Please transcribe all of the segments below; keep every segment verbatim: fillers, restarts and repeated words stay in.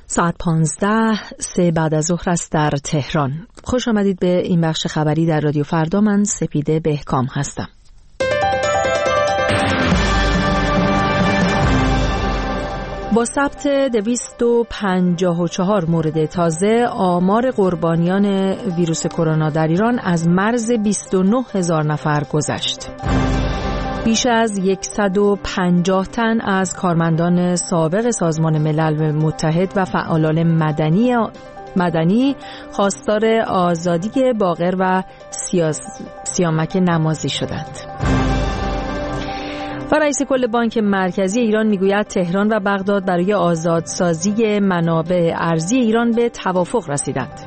ساعت پانزده سه بعد از ظهر است در تهران. خوش آمدید به این بخش خبری در رادیو فردا. من سپیده بهکام هستم. با ثبت دویست و پنجاه و چهار مورد تازه، آمار قربانیان ویروس کرونا در ایران از مرز بیست و نه هزار نفر گذشت. بیش از صد و پنجاه تن از کارمندان سابق سازمان ملل متحد و فعالان مدنی مدنی خواستار آزادی باقر و سیاس... سیامک نمازی شدند. و رئیس کل بانک مرکزی ایران میگوید تهران و بغداد برای آزادسازی منابع ارزی ایران به توافق رسیدند.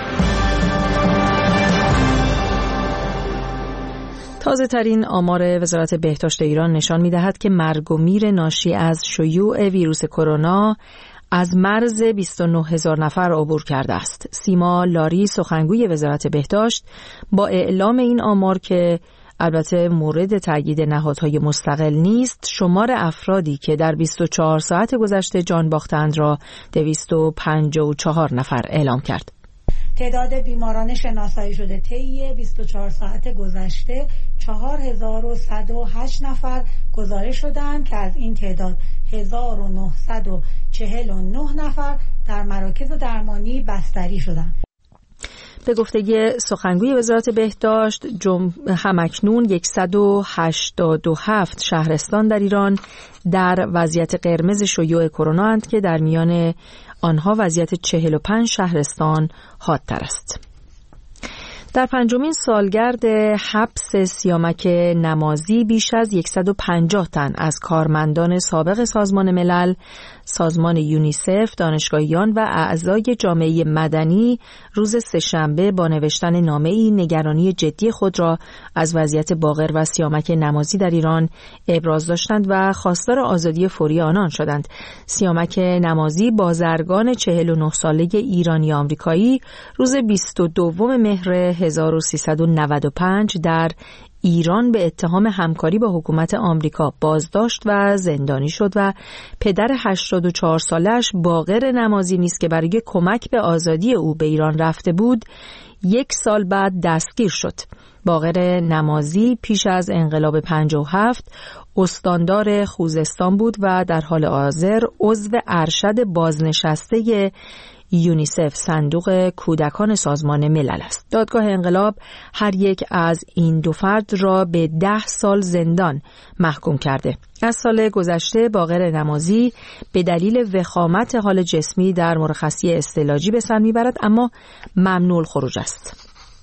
تازه ترین آمار وزارت بهداشت ایران نشان می‌دهد که مرگ و میر ناشی از شیوع ویروس کرونا از مرز بیست و نه هزار نفر عبور کرده است. سیما لاری، سخنگوی وزارت بهداشت، با اعلام این آمار که البته مورد تأیید نهادهای مستقل نیست، شمار افرادی که در بیست و چهار ساعت گذشته جان باختند را دویست و پنجاه و چهار نفر اعلام کرد. تعداد بیماران شناسایی شده طی بیست و چهار ساعت گذشته چهار هزار و صد و هشت نفر گزارش شدند که از این تعداد هزار و نهصد و چهل و نه نفر در مراکز درمانی بستری شدند. به گفته سخنگوی وزارت بهداشت، جم... همکنون صد و هشتاد و هفت شهرستان در ایران در وضعیت قرمز شیوع کرونا اند که در میان آنها وضعیت چهل و پنج شهرستان حادتر است. در پنجمین سالگرد حبس سیامک نمازی بیش از صد و پنجاه تن از کارمندان سابق سازمان ملل، سازمان یونیسف، دانشگاهیان و اعضای جامعه مدنی روز سه‌شنبه با نوشتن نامه‌ای نگرانی جدی خود را از وضعیت باقر و سیامک نمازی در ایران ابراز داشتند و خواستار آزادی فوری آنان شدند. سیامک نمازی، بازرگان چهل و نه ساله ایرانی آمریکایی، روز بیست و دوم مهر هزار و سیصد و نود و پنج در ایران به اتهام همکاری با حکومت آمریکا بازداشت و زندانی شد و پدر هشتاد و چهار سالش باقر نمازی نیز که برای کمک به آزادی او به ایران رفته بود یک سال بعد دستگیر شد. باقر نمازی پیش از انقلاب پنجاه و هفت استاندار خوزستان بود و در حال حاضر عضو ارشد بازنشسته یونیسف، صندوق کودکان سازمان ملل است. دادگاه انقلاب هر یک از این دو فرد را به ده سال زندان محکوم کرده. از سال گذشته باقر نمازی به دلیل وخامت حال جسمی در مرخصی استعلاجی به سر میبرد، اما ممنوع الخروج است.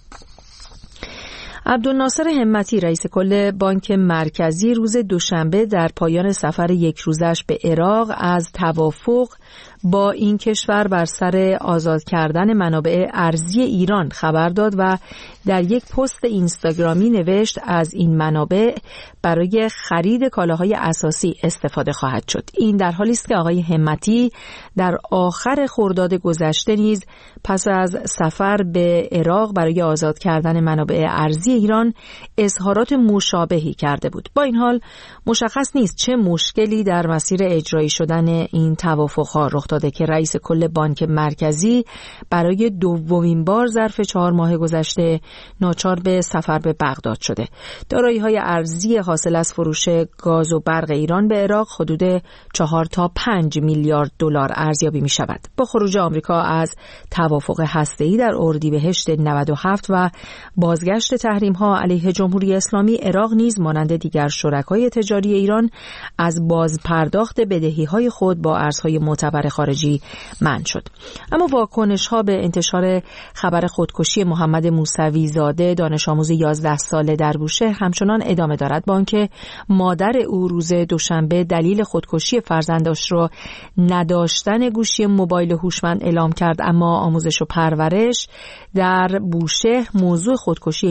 عبدالناصر همتی، رئیس کل بانک مرکزی، روز دوشنبه در پایان سفر یک روزش به عراق از توافق با این کشور بر سر آزاد کردن منابع ارزی ایران خبر داد و در یک پست اینستاگرامی نوشت از این منابع برای خرید کالاهای اساسی استفاده خواهد شد. این در حالی است که آقای همتی در آخر خرداد گذشته نیز پس از سفر به عراق برای آزاد کردن منابع ارزی ایران اظهارات مشابهی کرده بود. با این حال مشخص نیست چه مشکلی در مسیر اجرایی شدن این توافق‌ها رخ داده که رئیس کل بانک مرکزی برای دومین بار ظرف چهار ماه گذشته ناچار به سفر به بغداد شده. دارایی‌های ارزی حاصل از فروش گاز و برق ایران به عراق حدود چهار تا پنج میلیارد دلار ارزیابی می شود. با خروج آمریکا از توافق هسته‌ای در اردیبهشت نود و هفت و بازگشت تحریم‌ها علیه جمهوری اسلامی، عراق نیز مانند دیگر شرکای تجاری ایران از بازپرداخت بدهی‌های خود با ارزهای معتبر خارجی منع شد. اما واکنش‌ها به انتشار خبر خودکشی محمد موسوی زاده، دانش آموز یازده ساله در بوشهر، همچنان ادامه دارد. بانک مادر او روز دوشنبه دلیل خودکشی فرزندش را نداشتن گوشی موبایل هوشمند اعلام کرد، اما آموزش و پرورش در بوشهر موضوع خودکشی این دانش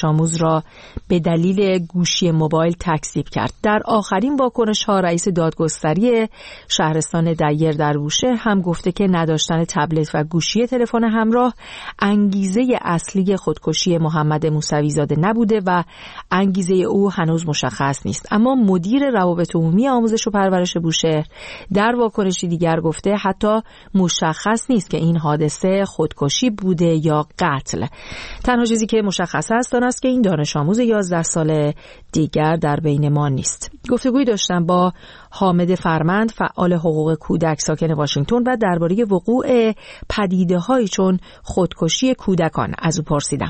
دانش آموز را به دلیل گوشی موبایل تکذیب کرد. در آخرین واکنش‌ها رئیس دادگستری شهرستان دیر در بوشهر هم گفته که نداشتن تبلت و گوشی تلفن همراه انگیزه اصلی خودکشی محمد موسوی زاده نبوده و انگیزه او هنوز مشخص نیست. اما مدیر روابط عمومی آموزش و پرورش بوشهر در واکنشی دیگر گفته حتی مشخص نیست که این حادثه خودکشی بوده یا قتل. تنها چیزی که مشخص است آن است که این دانش آموز یازده ساله دیگر در بین ما نیست. گفتگوی داشتم با حامد فرمند، فعال حقوق کودک ساکن واشنگتن و درباره وقوع پدیده‌هایی چون خودکشی کودکان از او پرسیدم.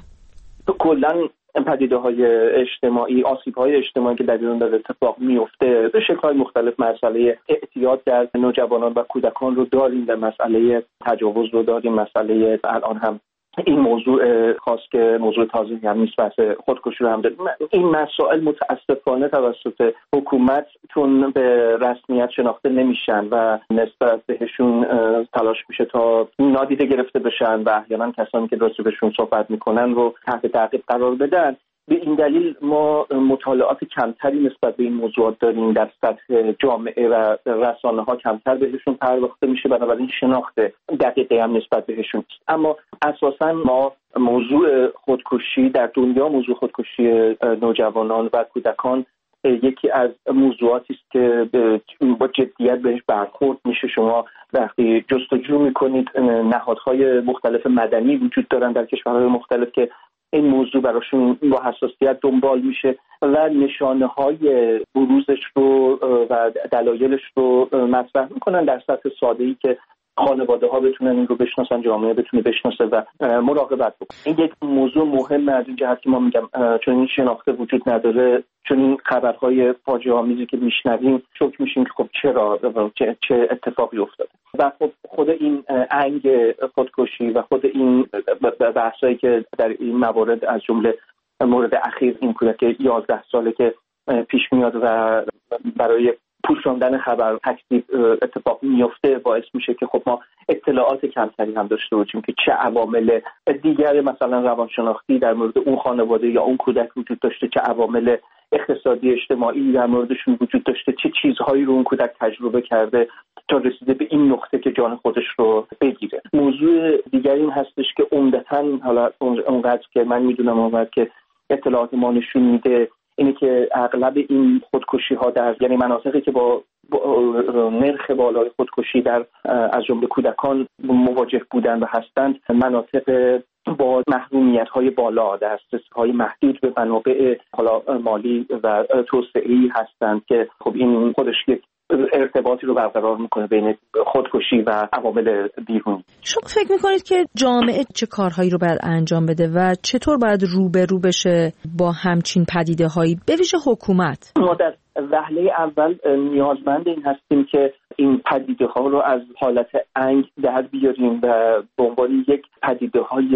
کلاً پدیده‌های اجتماعی، آسیب‌های اجتماعی که در ایران داره اتفاق میفته به شکل‌های مختلف، مسئله اعتیاد در نوجوانان و کودکان رو داریم و مسئله تجاوز رو داریم، مسئله الان هم این موضوع خاص که موضوع تازه‌ای هم نیست، بحث خودکشی رو هم داریم. این مسائل متاسفانه توسط حکومت چون به رسمیت شناخته نمیشن و نسبت بهشون تلاش میشه تا نادیده گرفته بشن و احیانا کسانی که راجع بهشون صحبت میکنن رو تحت تعقیب قرار بدن. به این دلیل ما مطالعات کمتری نسبت به این موضوعات داریم، در سطح جامعه و رسانه ها کمتر بهشون پرداخته میشه، بنابراین شناخت دقیقی هم نسبت بهشون نیست. اما اساساً ما موضوع خودکشی در دنیا، موضوع خودکشی نوجوانان و کودکان یکی از موضوعاتی است که با جدیت بهش برخورد میشه. شما وقتی جستجو میکنید، نهادهای مختلف مدنی وجود دارن در کشورهای مختلف که این موضوع براشون با حساسیت دنبال میشه و نشانه های بروزش رو و دلایلش رو مطرح میکنن در سطح ساده‌ای که خانواده ها بتونن این رو بشناسن، جامعه بتونه بشناسه و مراقبت بکنه. این یک موضوع مهمه از این جهت که ما میگم چون این شناخته وجود نداره، چون این خبرهای فاجعه آمیزی که میشنویم شوک میشیم که خب چرا چه, چه اتفاقی افتاده و خب خود این انگ خودکشی و خود این بحثایی که در این موارد از جمله مورد اخیر این کودک یازده ساله که پیش میاد و برای پوشاندن خبر تکذیب اتفاق میفته باعث میشه که خب ما اطلاعات کمتری هم داشته باشیم که چه عوامل دیگر مثلا روانشناختی در مورد اون خانواده یا اون کودک وجود داشته، چه عوامل اقتصادی اجتماعی در موردشون وجود داشته، چه چیزهایی رو اون کودک تجربه کرده تا رسیده به این نقطه که جان خودش رو بگیره. موضوع دیگر این هستش که عمدتاً حالا اونقدر که من میدونم اونقدر که اطلاعات ما نشون میده اینه که اغلب این خودکشی ها در یعنی مناطقی که با, با نرخ بالای خودکشی در از جمله کودکان مواجه بودن و هستند، مناطق با محرومیت های بالا، دسترسی های محدود به منابع حالا مالی و توسعه‌ای هستند که خب این خودش یک ارتباطی رو برقرار میکنه بین خودکشی و عوامل بیرونی. شما فکر میکنید که جامعه چه کارهایی رو باید انجام بده و چطور باید روبرو بشه با همچین پدیده هایی، به ویژه حکومت؟ ما در وهله اول نیازمند این هستیم که این پدیده ها رو از حالت انگ در بیاریم و به عنوان یک پدیده های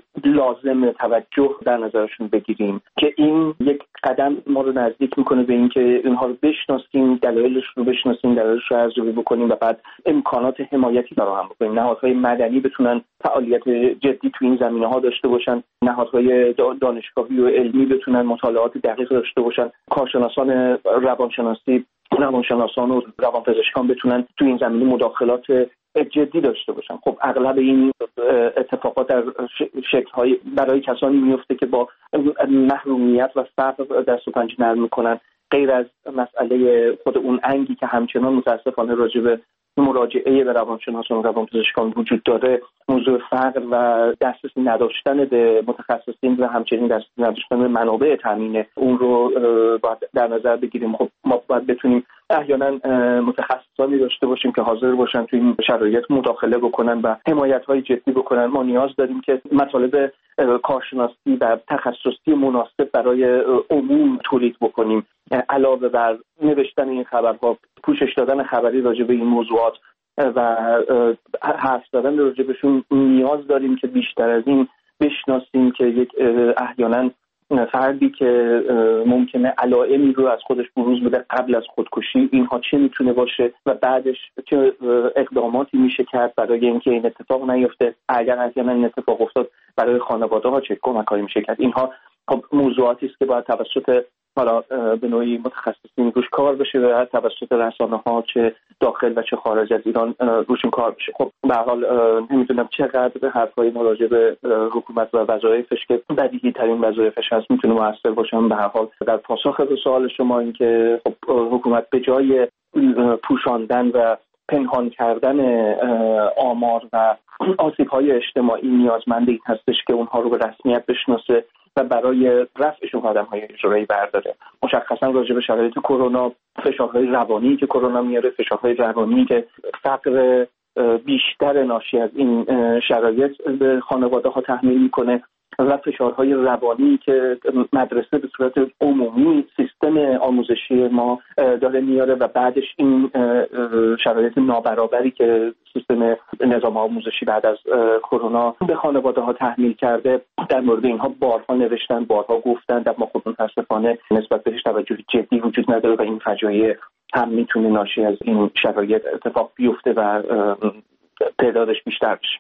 لازم توجه در نظرشون بگیریم که این یک قدم ما رو نزدیک میکنه به این که اینها رو بشناسیم، دلایلش رو بشناسیم، دلایلش رو ارزیابی بکنیم و بعد امکانات حمایتی فراهم بکنیم. نهادهای مدنی بتونن فعالیت جدی تو این زمینه ها داشته باشن، نهادهای دانشگاهی و علمی بتونن مطالعات دقیق داشته باشن، کارشناسان روانشناسی روانشناسان و روانپزشکان بتونن تو این زمینه مداخلات جدی داشته باشن. خب اغلب این اتفاقات در شکل‌های برای کسانی میفته که با محرومیت و فقر دست و پنجه نرم میکنن، غیر از مسئله خود اون انگی که همچنان متاسفانه راجع به مراجعه به روانشناسان و روانپزشکان وجود داره، موضوع فقر و دسترسی نداشتن به متخصصین و همچنین دسترسی نداشتن به منابع تامین اون رو باید در نظر بگیریم. خب ما باید بتونیم احیانا متخصصانی داشته باشیم که حاضر باشن تو این شرایط مداخله بکنن و حمایت‌های جدی بکنن. ما نیاز داریم که مطالب کارشناسی و تخصصی مناسب برای عموم تولید بکنیم، علاوه بر نوشتن این خبرها، پوشش دادن خبری راجع به این موضوعات و حرف زدن راجع بهشون. نیاز داریم که بیشتر از این بشناسیم که یک احیانا فردی که ممکنه علائمی رو از خودش بروز بده قبل از خودکشی، اینها چه میتونه باشه و بعدش چه اقداماتی میشه کرد برای اینکه این اتفاق نیفته. اگر احیانا این اتفاق افتاد برای خانواده ها چه کمکایی میشه کرد. اینها خب موضوعاتی است که باید توسط حالا به نوعی متخصصین روش کار بشه و توسط رسانه‌ها چه داخل و چه خارج از ایران روشون کار بشه. خب به هر حال نمیدونم چقدر حرفای مراجع به حکومت و وظایفش که بدیهی ترین وظایفش هست میتونه موثر باشه. به هر حال در پاسخ به سوال شما این که خب حکومت به جای پوشاندن و پنهان کردن آمار و آسیب‌های اجتماعی نیازمند این هستش که اونها رو به رسمیت بشناسه و برای رفعشون آدم‌های اجرایی برداره. مشخصا راجع به شرایط کرونا، فشارهای روانی که کرونا میاره، فشارهای روانی که فقر بیشتر ناشی از این شرایط به خانواده‌ها تحمیل میکنه و فشارهای روانی که مدرسه به صورت عمومی سیستم آموزشی ما داره میاره و بعدش این شرایط نابرابری که سیستم نظام آموزشی بعد از کرونا به خانواده ها تحمیل کرده، در مورد اینها بارها نوشتن، بارها گفتن، در ما خود متاسفانه نسبت بهش توجه جدی وجود نداره و این فجایع هم میتونه ناشی از این شرایط اتفاق بیفته و تعدادش بیشتر بشه.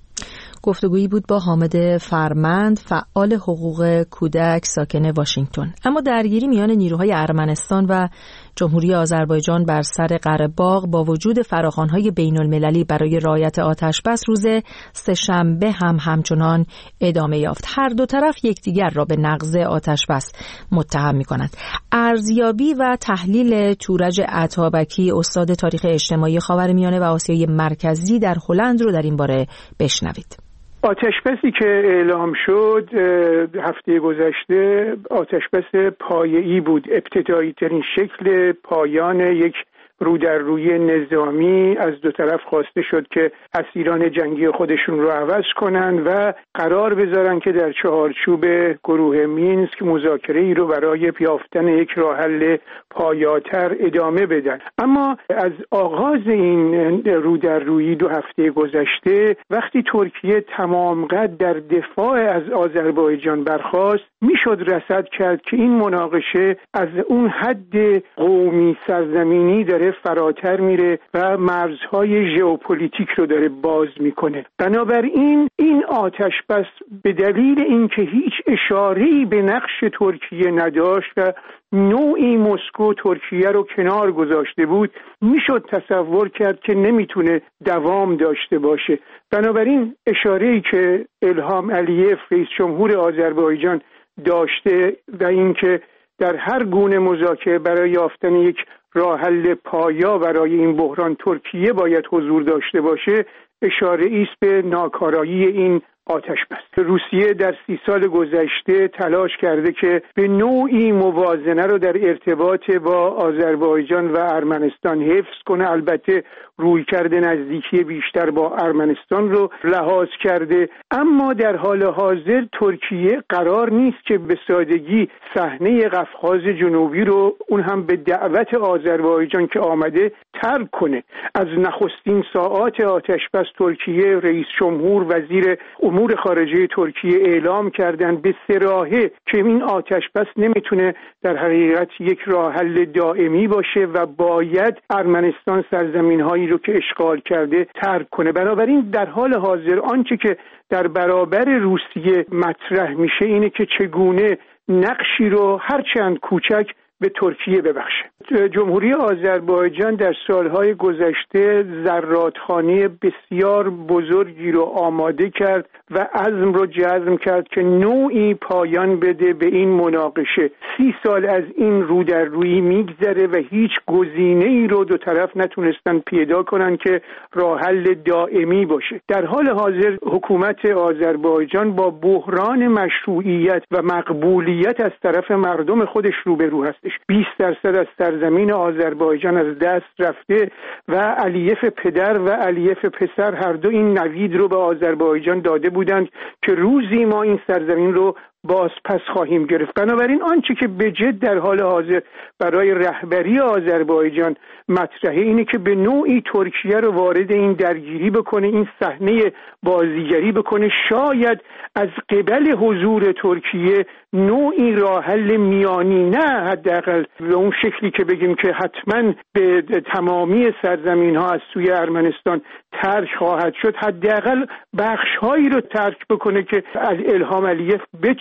گفتگویی بود با حامد فرمند، فعال حقوق کودک ساکن واشنگتن. اما درگیری میان نیروهای ارمنستان و جمهوری آذربایجان بر سر قره‌باغ با وجود فراخوان‌های بین‌المللی برای رعایت آتش‌بس روز سه‌شنبه هم همچنان ادامه یافت. هر دو طرف یکدیگر را به نقض آتش‌بس متهم می‌کنند. ارزیابی و تحلیل تورج عطابکی، استاد تاریخ اجتماعی خاورمیانه و آسیای مرکزی در هلند رو در این باره بشنوید. آتش‌بسی که اعلام شد هفته گذشته آتش‌بس پایه‌ای بود، ابتدایی ترین شکل پایان یک رو در روی نظامی. از دو طرف خواسته شد که اسیران جنگی خودشون رو عوض کنن و قرار بذارن که در چهارچوب گروه مینسک مذاکره ای رو برای یافتن یک راه حل پایاتر ادامه بدن. اما از آغاز این رو در روی دو هفته گذشته، وقتی ترکیه تمام قد در دفاع از آذربایجان برخاست، میشد رصد کرد که این مناقشه از اون حد قومی سرزمینی داره فراتر میره و مرزهای ژئوپلیتیک رو داره باز میکنه. بنابراین این آتش‌بس به دلیل اینکه هیچ اشاره‌ای به نقش ترکیه نداشت و نوعی مسکو ترکیه رو کنار گذاشته بود، میشد تصور کرد که نمیتونه دوام داشته باشه. بنابراین اشاره‌ای که الهام علیف رئیس جمهور آذربایجان داشته و اینکه در هر گونه مذاکره برای یافتن یک راه حل پایا برای این بحران ترکیه باید حضور داشته باشه، اشاره است به ناکارایی این آتش‌بس. روسیه در سی سال گذشته تلاش کرده که به نوعی موازنه رو در ارتباط با آذربایجان و ارمنستان حفظ کنه. البته رویکرد نزدیکی بیشتر با ارمنستان رو لحاظ کرده، اما در حال حاضر ترکیه قرار نیست که به سادگی صحنه قفقاز جنوبی رو، اون هم به دعوت آذربایجان که آمده، ترک کنه. از نخستین ساعات آتش‌بس ترکیه رئیس جمهور، وزیر امور خارجه ترکیه اعلام کردن به صراحه که این آتش‌بس نمیتونه در حقیقت یک راه حل دائمی باشه و باید ارمنستان سرزمین‌هایی رو که اشغال کرده ترک کنه. بنابراین در حال حاضر آنچه که در برابر روسیه مطرح میشه اینه که چگونه نقشی رو هرچند کوچک به ترکیه ببخشه. جمهوری آذربایجان در سالهای گذشته زرادخانه بسیار بزرگی رو آماده کرد و عزم رو جزم کرد که نوعی پایان بده به این مناقشه. سی سال از این رو در روی میگذره و هیچ گزینه‌ای رو دو طرف نتونستن پیدا کنن که راه حل دائمی باشه. در حال حاضر حکومت آذربایجان با بحران مشروعیت و مقبولیت از طرف مردم خودش روبرو هستش. بیست درصد از سرزمین آذربایجان از دست رفته و علیف پدر و علیف پسر هر دو این نوید رو به آذربایجان داده بودند که روزی ما این سرزمین رو باز پس خواهیم گرفت. بنابراین آنچه که به جد در حال حاضر برای رهبری آذربایجان مطرحه اینه که به نوعی ترکیه رو وارد این درگیری بکنه، این صحنه بازیگری بکنه. شاید از قبل حضور ترکیه نوعی راه حل میانی، نه حداقل به اون شکلی که بگیم که حتما به تمامی سرزمین ها از سوی ارمنستان ترک خواهد شد، حداقل بخش هایی رو ترک بکنه که از الهام علیف بتونه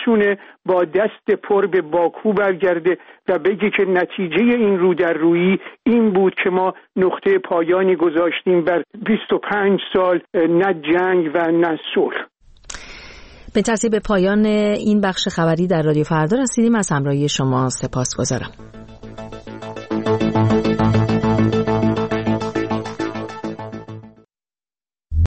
نتونه با دست پر به باکو برگرده و بگه که نتیجه این رو در رویی این بود که ما نقطه پایانی گذاشتیم بر بیست و پنج سال نه جنگ و نه صلح. به ترتیب پایان این بخش خبری در رادیو فردا رسیدیم. از همراهی شما سپاسگزارم.